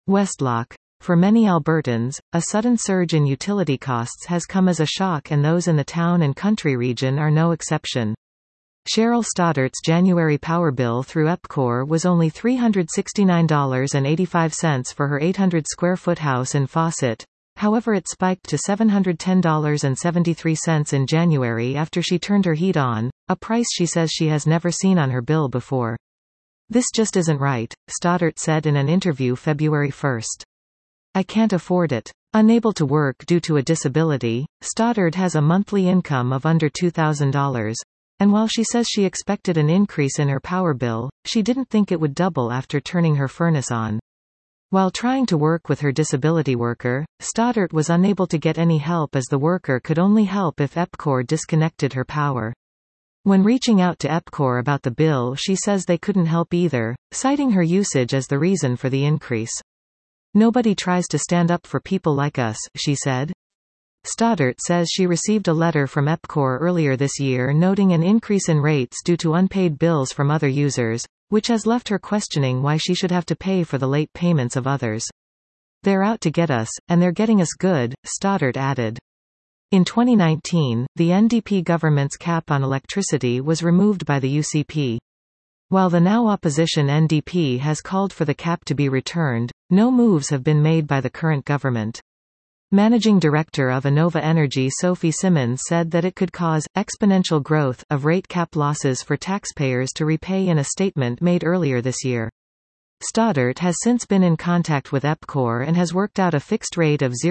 Westlock. For many Albertans, a sudden surge in utility costs has come as a shock, and those in the town and country region are no exception. Cheryl Stoddart's January power bill through EPCOR was only $369.85 for her 800-square-foot house in Fawcett. However, it spiked to $710.73 in January after she turned her heat on, a price she says she has never seen on her bill before. "This just isn't right," Stoddart said in an interview February 1. "I can't afford it." Unable to work due to a disability, Stoddart has a monthly income of under $2,000. And while she says she expected an increase in her power bill, she didn't think it would double after turning her furnace on. While trying to work with her disability worker, Stoddart was unable to get any help, as the worker could only help if EPCOR disconnected her power. When reaching out to EPCOR about the bill, she says they couldn't help either, citing her usage as the reason for the increase. "Nobody tries to stand up for people like us," she said. Stoddart says she received a letter from EPCOR earlier this year noting an increase in rates due to unpaid bills from other users, which has left her questioning why she should have to pay for the late payments of others. "They're out to get us, and they're getting us good," Stoddart added. In 2019, the NDP government's cap on electricity was removed by the UCP. While the now opposition NDP has called for the cap to be returned, no moves have been made by the current government. Managing Director of Innova Energy Sophie Simmons said that it could cause exponential growth of rate cap losses for taxpayers to repay in a statement made earlier this year. Stoddart has since been in contact with EPCOR and has worked out a fixed rate of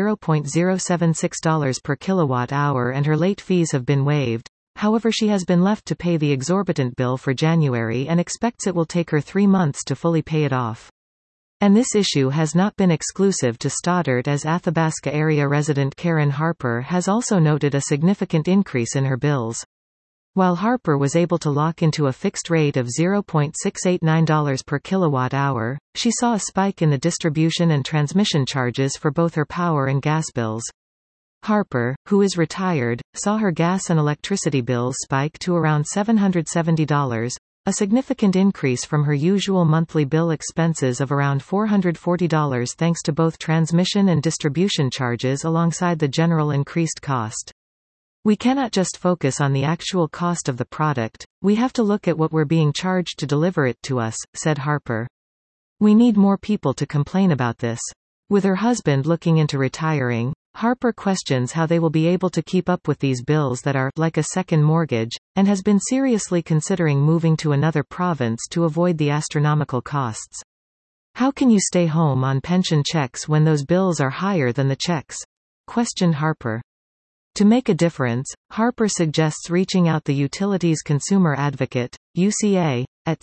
$0.076 per kilowatt-hour, and her late fees have been waived. However, she has been left to pay the exorbitant bill for January and expects it will take her 3 months to fully pay it off. And this issue has not been exclusive to Stoddart, as Athabasca area resident Karen Harper has also noted a significant increase in her bills. While Harper was able to lock into a fixed rate of $0.689 per kilowatt-hour, she saw a spike in the distribution and transmission charges for both her power and gas bills. Harper, who is retired, saw her gas and electricity bills spike to around $770, a significant increase from her usual monthly bill expenses of around $440, thanks to both transmission and distribution charges alongside the general increased cost. "We cannot just focus on the actual cost of the product, we have to look at what we're being charged to deliver it to us," said Harper. "We need more people to complain about this." With her husband looking into retiring, Harper questions how they will be able to keep up with these bills that are like a second mortgage, and has been seriously considering moving to another province to avoid the astronomical costs. "How can you stay home on pension checks when those bills are higher than the checks?" questioned Harper. To make a difference, Harper suggests reaching out the Utilities Consumer Advocate, UCA, at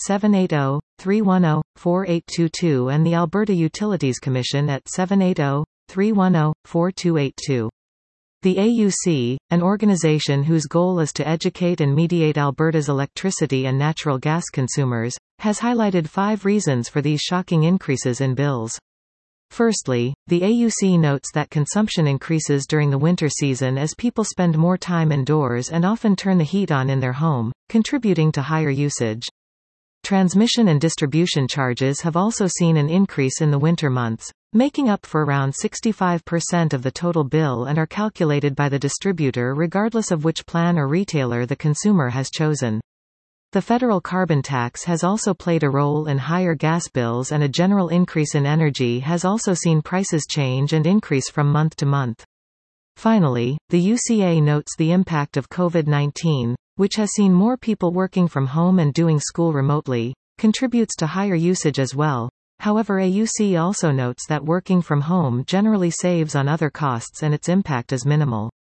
780-310-4822 and the Alberta Utilities Commission at 780-310-4282. The AUC, an organization whose goal is to educate and mediate Alberta's electricity and natural gas consumers, has highlighted 5 reasons for these shocking increases in bills. Firstly, the AUC notes that consumption increases during the winter season as people spend more time indoors and often turn the heat on in their home, contributing to higher usage. Transmission and distribution charges have also seen an increase in the winter months, making up for around 65% of the total bill, and are calculated by the distributor regardless of which plan or retailer the consumer has chosen. The federal carbon tax has also played a role in higher gas bills, and a general increase in energy has also seen prices change and increase from month to month. Finally, the UCA notes the impact of COVID-19, which has seen more people working from home and doing school remotely, contributes to higher usage as well. However, AUC also notes that working from home generally saves on other costs and its impact is minimal.